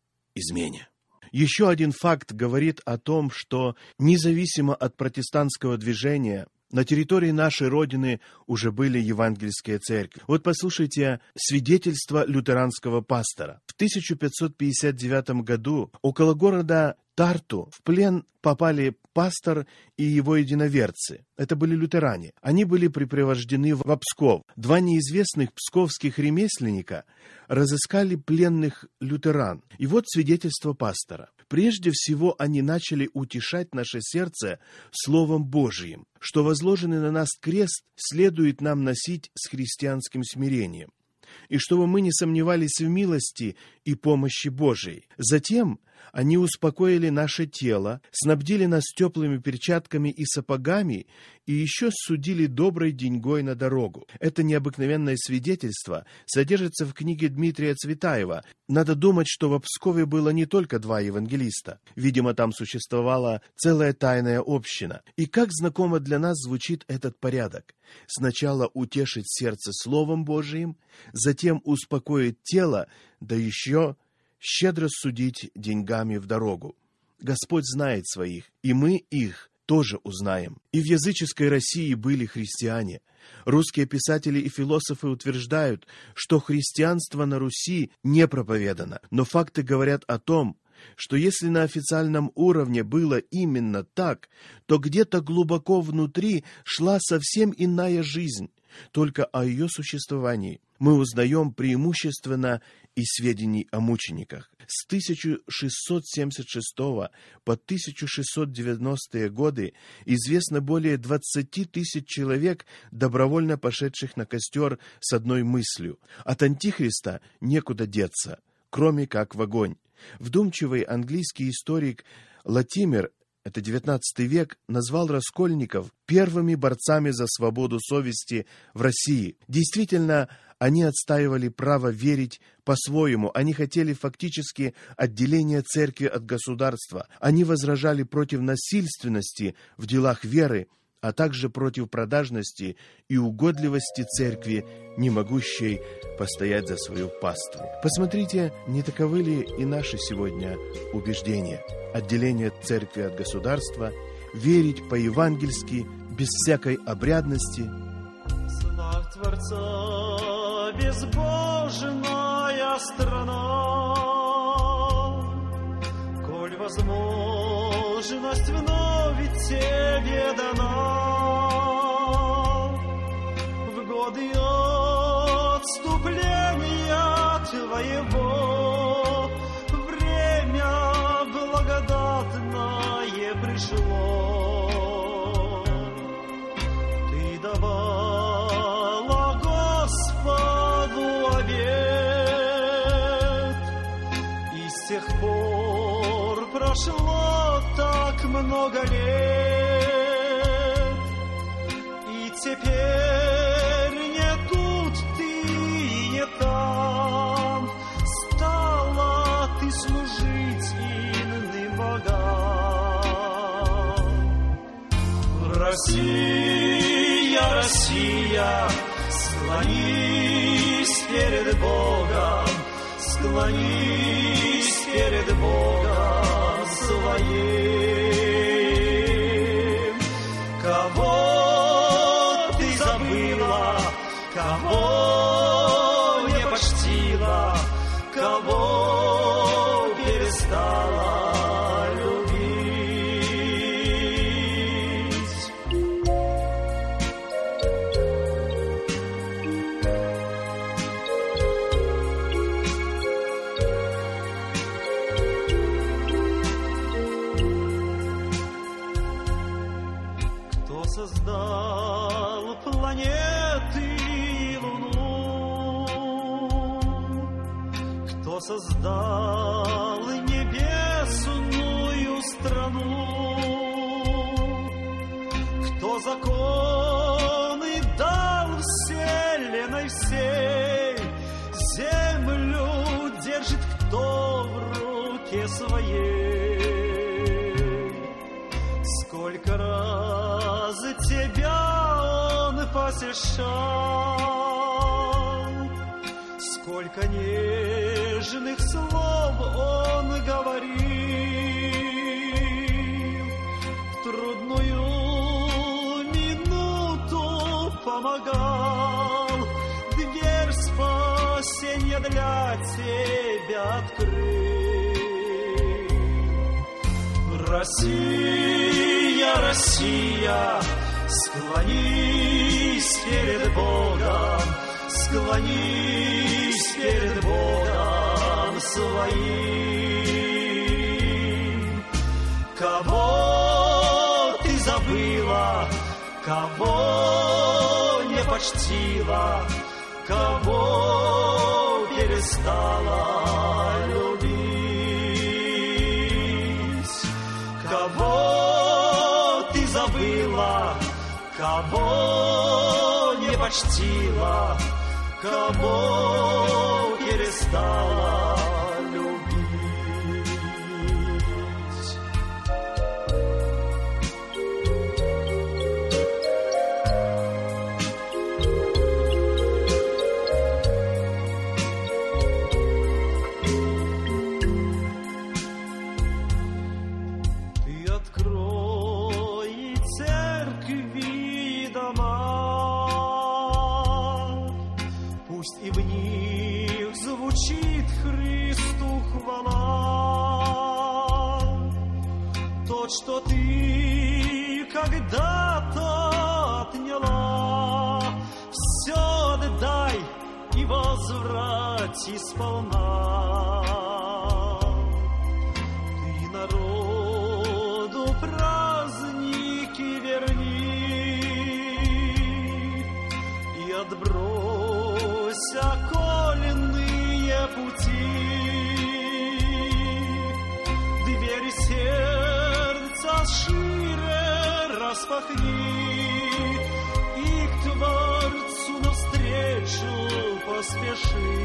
измене. Еще один факт говорит о том, что независимо от протестантского движения на территории нашей Родины уже были евангельские церкви. Вот послушайте свидетельство лютеранского пастора. В тысяча пятьсот пятьдесят девятом году около города Тарту в плен попали пастор и его единоверцы. Это были лютеране. Они были припровождены в Псков. Два неизвестных псковских ремесленника разыскали пленных лютеран. И вот свидетельство пастора. Прежде всего, они начали утешать наше сердце Словом Божиим, что возложенный на нас крест следует нам носить с христианским смирением, и чтобы мы не сомневались в милости и помощи Божией. Затем они успокоили наше тело, снабдили нас теплыми перчатками и сапогами и еще судили доброй деньгой на дорогу. Это необыкновенное свидетельство содержится в книге Дмитрия Цветаева. Надо думать, что в Пскове было не только два евангелиста. Видимо, там существовала целая тайная община. И как знакомо для нас звучит этот порядок. Сначала утешить сердце Словом Божиим, затем успокоить тело, да еще щедро судить деньгами в дорогу. Господь знает своих, и мы их тоже узнаем. И в языческой России были христиане. Русские писатели и философы утверждают, что христианство на Руси не проповедано, но факты говорят о том, что если на официальном уровне было именно так, то где-то глубоко внутри шла совсем иная жизнь. Только о ее существовании мы узнаем преимущественно из сведений о мучениках. С тысяча шестьсот семьдесят шестого по тысяча шестьсот девяностые годы известно более двадцати тысяч человек, добровольно пошедших на костер с одной мыслью: от Антихриста некуда деться, кроме как в огонь. Вдумчивый английский историк Латимер, это девятнадцатый век, назвал раскольников первыми борцами за свободу совести в России. Действительно, они отстаивали право верить по-своему. Они хотели фактически отделения церкви от государства. Они возражали против насильственности в делах веры, а также против продажности и угодливости церкви, не могущей постоять за свою паству. Посмотрите, не таковы ли и наши сегодня убеждения? Отделение церкви от государства, верить по-евангельски, без всякой обрядности. Славь Творца, безбожная страна, коль возможность вновь тебе дана. В годы отступления твоего время благодатное пришло. Ты давала Господу обет, и с тех пор прошло так много лет, и теперь не тут ты, не там, стала ты служить иным богам. Россия, Россия, склонись перед Богом, склонись перед Богом своим. Кого ты забыла, кого не почтила, перестала любить. Кто создал планеты и Луну? Кто создал небесную страну? Кто законы дал вселенной всей? Землю держит кто в руке своей? Сколько раз тебя он посещал, сколько нежных слов он говорил, в трудную минуту помогал, дверь спасения для тебя открыл. Россия, Россия, склонись перед Богом, склонись перед Богом своим. Кого ты забыла, кого не почтила, кого перестала любить? Кого ты забыла, кого не почтила, кого перестала любить? Что ты когда-то отняла, все отдай и возврати сполна. Ты народу праздники верни и отбрось окольные пути. Двери сердца шире распахни и к Творцу навстречу поспеши.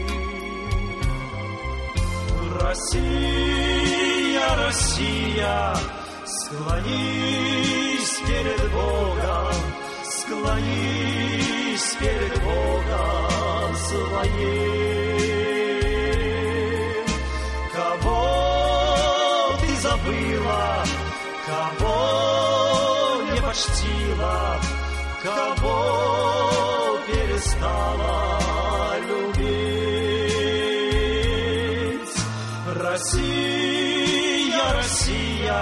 Россия, Россия, склонись перед Богом, склонись перед Богом своим. Кого ты забыла, кого не почтила, кого перестала любить? Россия, Россия,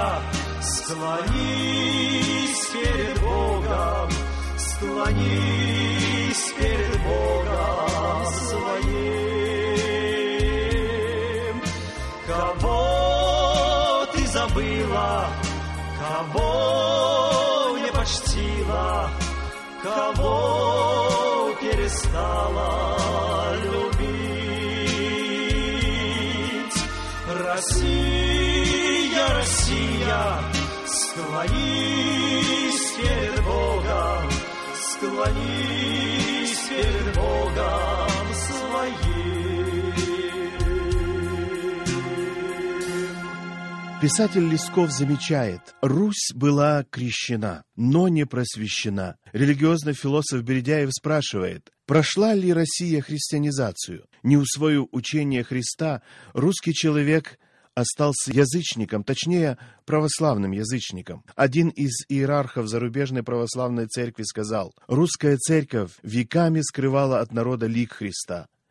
склонись перед Богом, склонись перед Богом своим. Кого ты забыла, кого не почтила, кого перестала любить? Россия, Россия, склонись перед Богом, склонись перед Богом своим. Писатель Лесков замечает, Русь была крещена, но не просвещена. Религиозный философ Бердяев спрашивает, прошла ли Россия христианизацию? Не усвоив учение Христа, русский человек остался язычником, точнее, православным язычником. Один из иерархов зарубежной православной церкви сказал, русская церковь веками скрывала от народа лик Христа.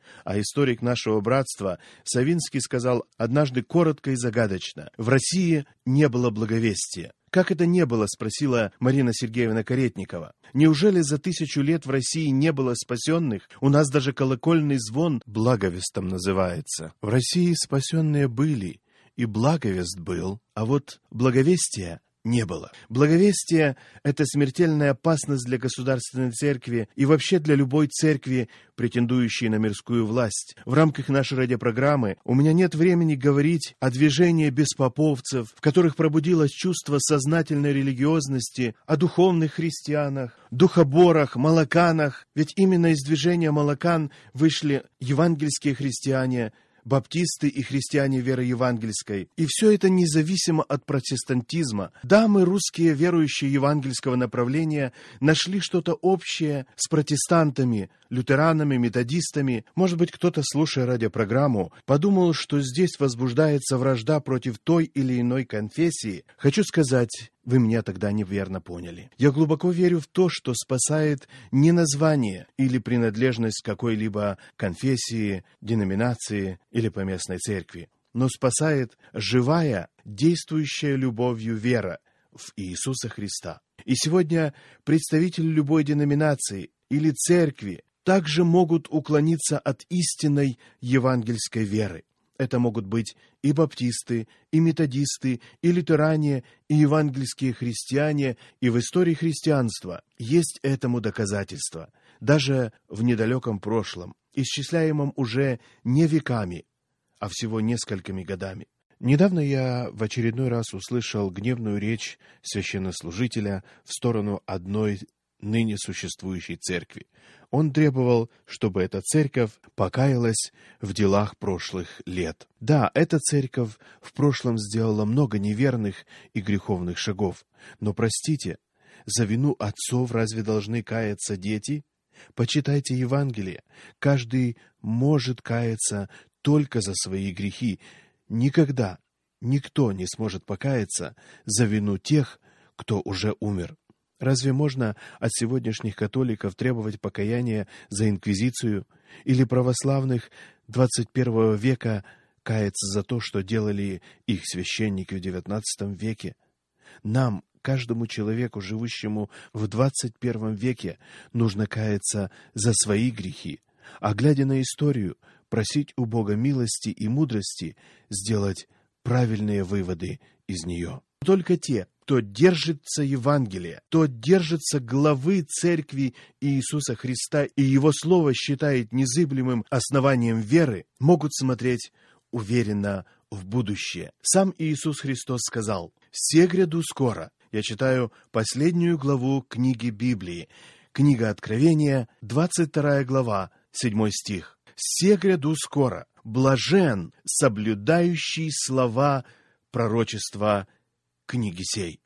А историк нашего братства Савинский сказал однажды коротко и загадочно: «В России не было благовестия». «Как это не было?» — спросила Марина Сергеевна Каретникова. «Неужели за тысячу лет в России не было спасенных? У нас даже колокольный звон благовестом называется. В России спасенные были, и благовест был, а вот благовестия не было». Благовестие — это смертельная опасность для государственной церкви и вообще для любой церкви, претендующей на мирскую власть. В рамках нашей радиопрограммы у меня нет времени говорить о движении беспоповцев, в которых пробудилось чувство сознательной религиозности, о духовных христианах, духоборах, молоканах. Ведь именно из движения молокан вышли евангельские христиане, баптисты и христиане веры евангельской. И все это независимо от протестантизма. Да, мы, русские верующие евангельского направления, нашли что-то общее с протестантами, лютеранами, методистами. Может быть, кто-то, слушая радиопрограмму, подумал, что здесь возбуждается вражда против той или иной конфессии. Хочу сказать, вы меня тогда неверно поняли. Я глубоко верю в то, что спасает не название или принадлежность к какой-либо конфессии, деноминации или поместной церкви, но спасает живая, действующая любовью вера в Иисуса Христа. И сегодня представители любой деноминации или церкви также могут уклониться от истинной евангельской веры. Это могут быть и баптисты, и методисты, и лютеране, и евангельские христиане, и в истории христианства есть этому доказательства, даже в недалеком прошлом, исчисляемом уже не веками, а всего несколькими годами. Недавно я в очередной раз услышал гневную речь священнослужителя в сторону одной ныне существующей церкви. Он требовал, чтобы эта церковь покаялась в делах прошлых лет. Да, эта церковь в прошлом сделала много неверных и греховных шагов. Но, простите, за вину отцов разве должны каяться дети? Почитайте Евангелие. Каждый может каяться только за свои грехи. Никогда никто не сможет покаяться за вину тех, кто уже умер. Разве можно от сегодняшних католиков требовать покаяния за инквизицию или православных двадцать первого века каяться за то, что делали их священники в девятнадцатом веке? Нам, каждому человеку, живущему в двадцать первом веке, нужно каяться за свои грехи, а, глядя на историю, просить у Бога милости и мудрости сделать правильные выводы из нее. Только те, кто держится Евангелия, кто держится главы Церкви Иисуса Христа и Его Слово считает незыблемым основанием веры, могут смотреть уверенно в будущее. Сам Иисус Христос сказал: «Се гряду скоро». Я читаю последнюю главу книги Библии. Книга Откровения, двадцать вторая глава, седьмой стих. «Се гряду скоро, блажен, соблюдающий слова пророчества книги сей».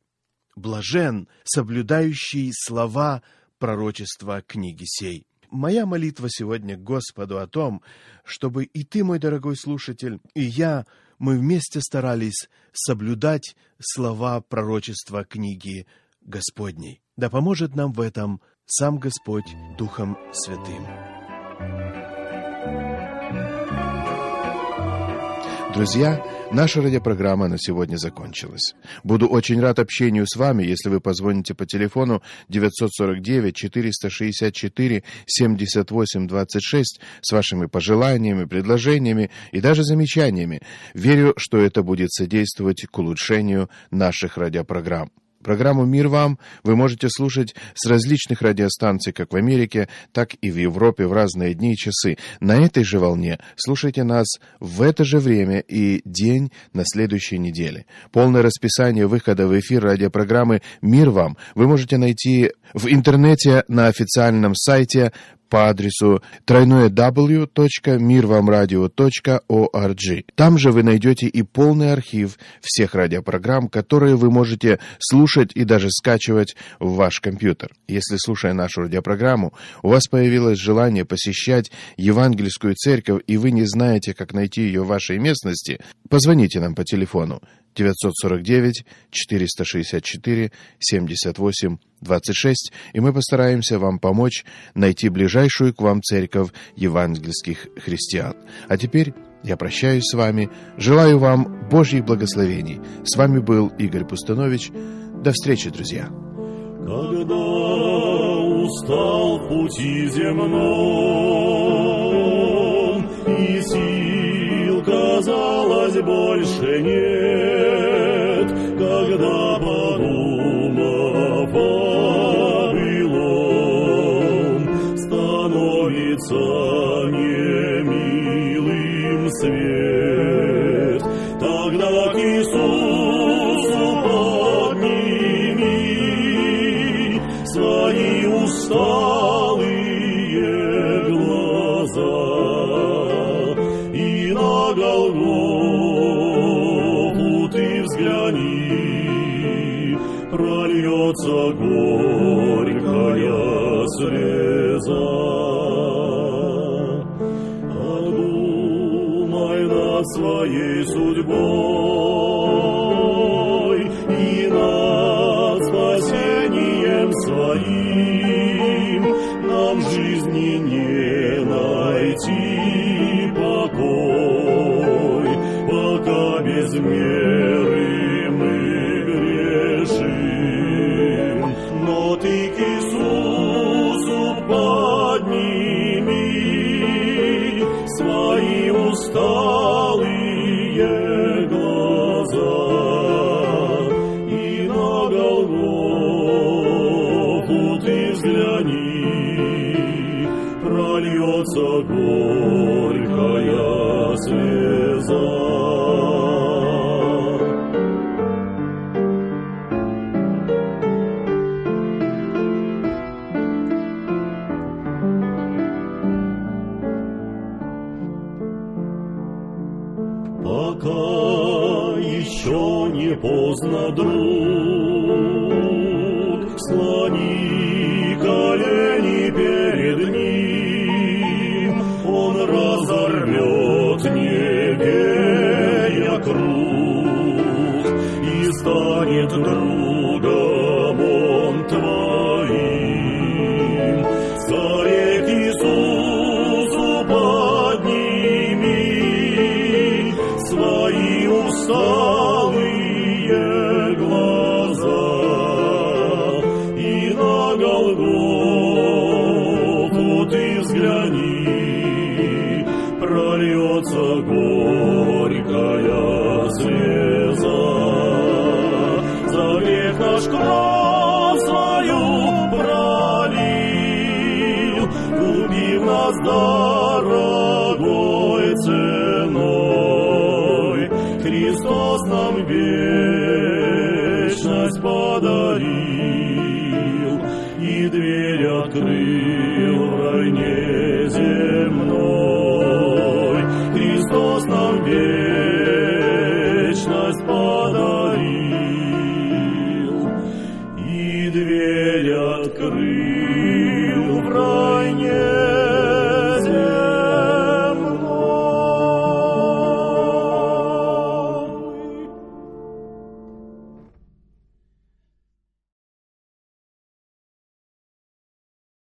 Блажен, соблюдающий слова пророчества книги сей. Моя молитва сегодня к Господу о том, чтобы и ты, мой дорогой слушатель, и я, мы вместе старались соблюдать слова пророчества книги Господней. Да поможет нам в этом сам Господь Духом Святым. Друзья, наша радиопрограмма на сегодня закончилась. Буду очень рад общению с вами, если вы позвоните по телефону девятьсот сорок девять четыреста шестьдесят четыре семьдесят восемь двадцать шесть с вашими пожеланиями, предложениями и даже замечаниями. Верю, что это будет содействовать к улучшению наших радиопрограмм. Программу «Мир вам» вы можете слушать с различных радиостанций как в Америке, так и в Европе в разные дни и часы. На этой же волне слушайте нас в это же время и день на следующей неделе. Полное расписание выхода в эфир радиопрограммы «Мир вам» вы можете найти в интернете на официальном сайте по адресу дабл ю дабл ю дабл ю точка мир вам радио точка орг. Там же вы найдете и полный архив всех радиопрограмм, которые вы можете слушать и даже скачивать в ваш компьютер. Если, слушая нашу радиопрограмму, у вас появилось желание посещать Евангельскую церковь, и вы не знаете, как найти ее в вашей местности, позвоните нам по телефону девятьсот сорок девять четыреста шестьдесят четыре семьдесят восемь двадцать шесть, и мы постараемся вам помочь найти ближайшую к вам церковь евангельских христиан. А теперь я прощаюсь с вами, желаю вам Божьих благословений. С вами был Игорь Пустанович. До встречи, друзья. Когда устал в пути земном, и сил, казалось, больше нет, когда, подумав о былом, становится немилым свет, тогда к Иисусу подними свои усталые глаза, и на Голгофу ты взгляни, прольется горькая слеза. Подумай над своей судьбой и над спасением своим. Нам в жизни не найти покой, пока без меры мы грешим. Но ты к Иисусу подними свои усталые глаза, и на Голгофу ты взгляни, прольется горькая слеза. Пока еще не поздно, друг, склони колени перед ним, он разорвет Негея круг, и станет другом он твоим. Скорей к Иисусу подними свои усталые глаза, и на Голгофу ты взгляни, прольется горькая слеза. За грех наш кровь свою пролил, купив нас дорогой ценой. Христос нам вечность подарил.